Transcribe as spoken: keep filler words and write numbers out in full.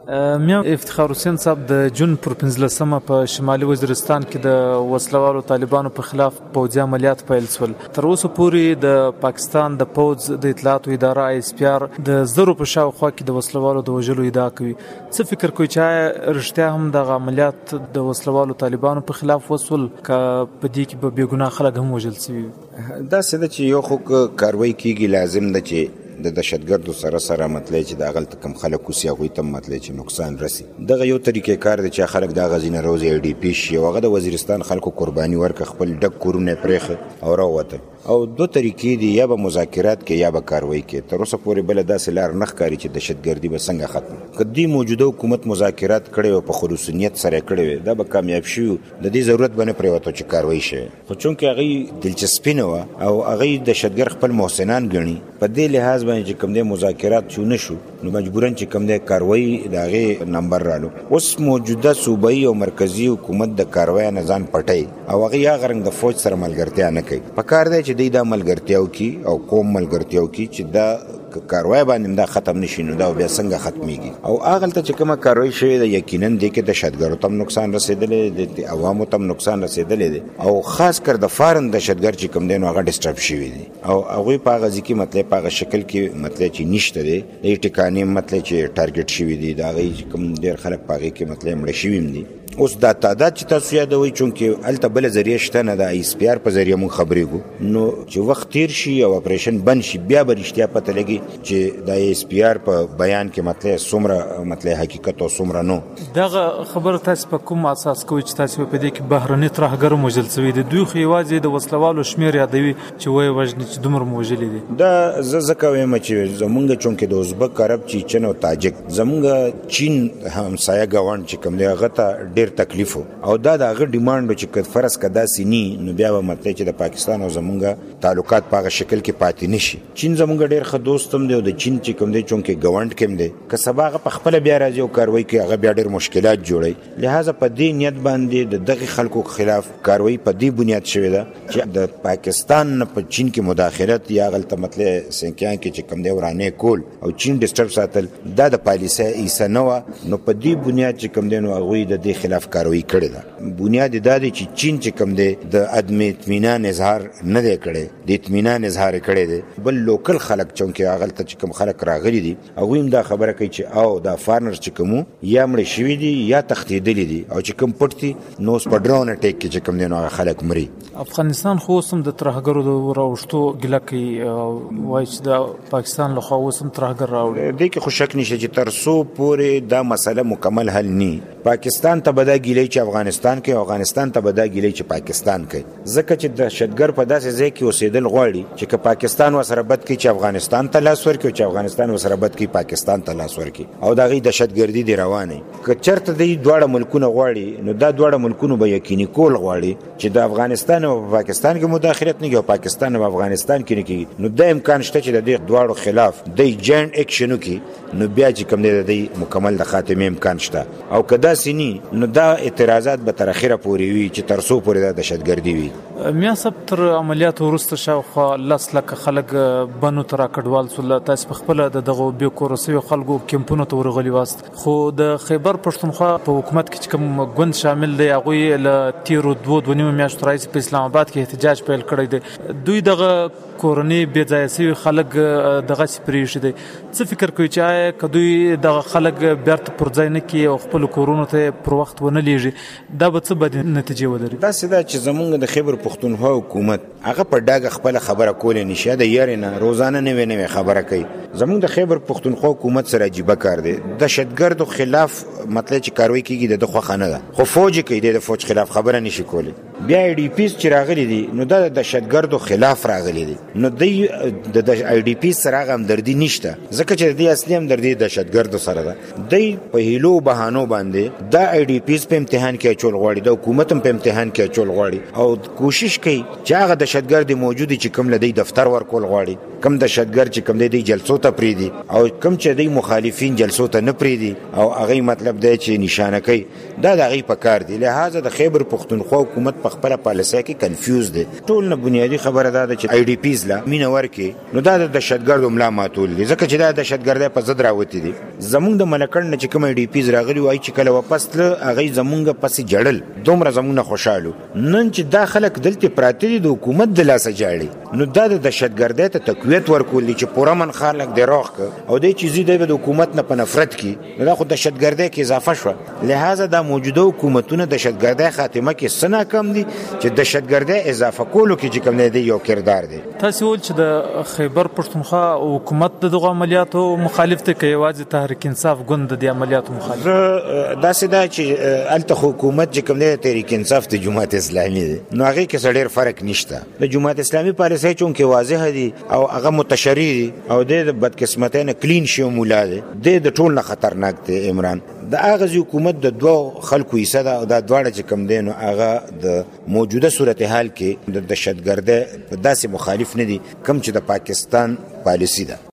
میا افتخار حسین صاحب د جون پر پنځلسمه په شمالي وزیرستان کې د وسلوالو طالبانو په خلاف پوځي عملیات پیل شول. تر اوسه پورې د پاکستان د پوځ د اطلاعاتو اداره آی اس پی آر د زرو په شاوخوا کې د وسلوالو د وژلو ادعا کوي. څه فکر کوي چې رښتیا هم د عملیات د وسلوالو طالبانو په خلاف وسول که په دې کې به بېګناه خلک هم وژل شوي؟ دا څه ده چې یو خو کاروایی کېږي، لازم ده چې د دهشتګردو سره سره مطلب چې د هغلته کم خلک اوسي هغوی ته مطلب چې نقصان رسي. دغه یو طریقې کار دی چې خلک د هغه ځینې روزي ای ډي پي شي او هغه د وزیرستان خلکو قرباني ورکړه، خپل ډک کورونه پرېښه او راووتل. او دو طریقې دي، یا به مذاکرات کې یا به کاروایی کې. تر اوسه پورې بله داسې لار نه ښکاري چې دهشتګردي به څنګه ختم. که دوی موجوده حکومت مذاکرات کړی وي په خلوص نیت سره یې کړی وي، دا به کامیاب شي. د دې ضرورت به نه پرېوته چې کاروایی شي. خو چونکې هغوی دلچسپي نه وه او هغوی دهشتګرد خپل محسنان ګڼي، په دې لحاظ باندې چې کوم دی مذاکرات شو نه شو، نو مجبوراً چې کوم دی کاروایی د هغې نمبر رالو. اوس موجوده صوبایي او مرکزي حکومت د کاروایی نه ځان پټوي او هغوی هغه رنګ د فوج سره ملګرتیا نه کوي. په کار دی چې دوی دا ملګرتیا وکړي او قوم ملګرتیا وکړي چې دا کاروایی باندې دا ختم نشي، نو دا بیا څنګه ختمیږي. او هغلته چې کومه کاروایی شوې ده، یقیناً دې کې دهشتګردو ته هم نقصان رسېدلی دی، د عوامو ته هم نقصان رسېدلی دی او خاص کر د فارن دهشتګرد چې کوم دی نو هغه ډسټرب شوي دي او هغوی په هغه ځای کې مطلب په هغه شکل کې مطلب چې نشته دی. د ټکانې مطلب چې ټارګټ شوي دي، د هغوی چې کوم ډېر خلک په هغې کې مطلب مړه شوي هم دي. اوس دا تعداد چې تاسو یادوئ، چونکې هلته بله ذریعه شته نه، د آی اس پي آر په ذریعه موږ خبرېږو، نو چې وخت تیر شي او اپریشن بند شي بیا به رښتیا پته لګي چې د آی اس پي آر په بیان کې مطلب څومره مطلب حقیقت او څومره نو. دغه خبره تاسو په کوم اساس کوئ چې تاسو په دې کې بهرني ترهګر هم وژل شوي دي؟ دوی خو یوازې د وسلوالو شمېر یادوي چې وایي وژني چې دومره مو وژلي دي. دا زه ځکه وایم چې زمونږ چونکې د ازبک، عرب، چیچن او تاجک، زمونږ چین همسایه ګاونډ چې کوم دی هغه ته ډېر تکلیف او دا د هغه ډیمانډ چې که فرض که داسې نی، نو بیا به مطلب چې د پاکستان او زمونږ تعلقات په هغه شکل کې پاتې نشي. چین زمونږ ډېر ښه دوست هم دی او د چین چې کوم دی چونکې ګاونډ کې هم دی، که سبا هغه په خپله بیا راځي او کاروایی کوي، هغه بیا ډېر مشکلات جوړوي. لہذا په دې نیت باندې د دغې خلکو خلاف کاروایی په دې بنیاد شوې ده چې د پاکستان نه په چین کې مداخلت یا هغلته مطلب سنکیان کې چې کوم دی ورانې کول او چین ډسټرب ساتل، دا د پالیسۍ ایسه نه وه. نو په دې بنیاد چې کوم دی نو هغوی د دې خلاف کاروایی کړې ده. بنیاد دا دی چې چین چې کوم دی د عدم اطمینان اظهار نه دی کړی، د اطمینان اظهار یې کړی دی. بل لوکل خلک چونکې هغلته چې کوم خلک راغلي دي هغوی هم دا خبره کوي چې او دا فارنرز چې کوم یا مړه شوي دي یا تښتېدلي دي او چې کوم پټ دي نو اوس په ډرون اټیک کې چې کوم دی نو هغه خلک مري. افغانستان خو اوس هم د ترهګرو د راوښتو ګیله کوي، وایي چې د پاکستان لخوا اوس هم ترهګر راوړي. دې کې خو شک نشته چې تر څو پورې دا مسله مکمل حل نی، پاکستان ته به دا ګیلې چې افغانستان کې، افغانستان ته به دا ګیلې چې پاکستان کوي. ځکه چې دهشتګرد په داسې ځای کې اوسېدل غواړي چې که پاکستان ورسره بد کوي چې افغانستان ته لاس ورکړي، چې افغانستان ورسره بد کوي پاکستان ته لاس ورکړي او د هغې دهشتګردي دې روانه. که چېرته دوی دواړه ملکونه غواړي، نو دا دواړه ملکونه به یقیني کول غواړي چې د افغانستان او پاکستان کې مداخلت نه کېږي او پاکستان او افغانستان کې نه کېږي. نو دا امکان شته چې د دې دواړو خلاف دوی جاینټ اکشن وکړي، نو بیا چې کوم دی د دوی مکمل د خاتمې امکان شته. او که داسې نی، نو دا اعتراضات به تر اخره پورې وي چې تر څو پورې دا دهشتګردي وي. میا صاحب، تر عملیاتو وروسته شاوخوا لس لکه خلک بنو ته راکډوال سول. تاسو په خپله د دغو بې کوره سویو خلکو کیمپونو ته ورغلي واست، خو د خیبر پښتونخوا په حکومت کې چې کوم ګوند شامل دی هغوی له تیرو دوو دوه نیمو میاشتو راهیسې په اسلام آباد کې احتجاج پیل کړی دی. دوی دغه کورنۍ بې ځایه سوي خلک دغسې پرېښي دی. څه فکر کوي چې آیا که دوی دغه خلک بیرته پر ځای نه کړي او خپلو کورونو ته پر وخت ونه لیږي، دا به څه بدې نتیجې ولري؟ داسې ده چې زمونږ د خیبر پښتونخوا حکومت هغه په ډاګه خپله خبره کولی نشي، د یارې نه روزانه نوې نوې خبره کوي. زمونږ د خیبر پښتونخوا حکومت سره عجیبه کار دی. دهشتګردو خلاف مطلب چې کاروایی کېږي د ده خوښه نه ده، خو فوج یې کوي، د فوج خلاف خبره نشي کولی. بیا آی ډي پیز چې راغلي دي نو دا د دهشتګردو خلاف راغلي دي، نو دوی د آی ډي پیز سره هغه همدردي نشته، ځکه چې د دې اصلي همدردي دهشتګردو سره ده. دوی په هیلو بهانو باندې دا آی ډي پیز په امتحان کې اچول غواړي، د حکومت هم په امتحان کې اچول غواړي او کوشش کوي چې هغه دهشتګرد موجود چې کوم له دوی دفتر ورکول غواړي، کوم دهشتګرد چې کوم دی جلسو ته پریدي او کوم چې دوی مخالفین جلسو ته نه پریدي او هغه مطلب دی چې نشانه کوي، دا د هغې په کار دی. لہذا د خیبر پښتونخوا حکومت په خپل پالیسي کې کنفیوز دي. ټول نه بنیادی خبره ده چې آی ډی پیز لا مینه ورکې نو دا د دهشتګردو ملا ماتول دي ځکه چې دا دهشتګردۍ په ضد راوتی دي. زمونږ د ملکړ نه چې کوم آی ډی پیز راغلي وای چې کله واپس تل هغه زمونږ پسې جړل دومره زمونږ خوشاله نن چې دا خلک دلته پراته دي د حکومت د لاسه جاړي نو دا د دهشتګردۍ ته تقویت ورکول چې پوره من خلک د روغ او د چیزي د حکومت نه په نفرت کې نو دا خو دهشتګردۍ کې اضافه شو. لہذا دا موجوده حکومتونه دهشتګردۍ خاتمه کې سنا کم دي چې دهشتګردۍ اضافه کولو کې چې کوم نه دی یو کردار دی. تاسو ول چې د خیبر پښتونخوا حکومت دغه عملیاتو مخالفت کوي واځي تحریک انصاف ګوند د عملیاتو مخالف دا سدا چې الته حکومت چې کوم نه تحریک انصاف ته جماعت اسلامي دی نو هغه کې ډېر فرق نشته. د جماعت اسلامي پالیسي چون کې واضح دي او هغه متشری او د بدقسمتۍ نه کلین شي مولا دی د ټول نه خطرناک دی. عمران د هغه حکومت د دوه خلکو حصہ ده او دا دواړه چې کم دي نو هغه د موجوده صورتحال کې د دهشتګردۍ په داسې مخالف نه دي کم چې د پاکستان پالیسي ده.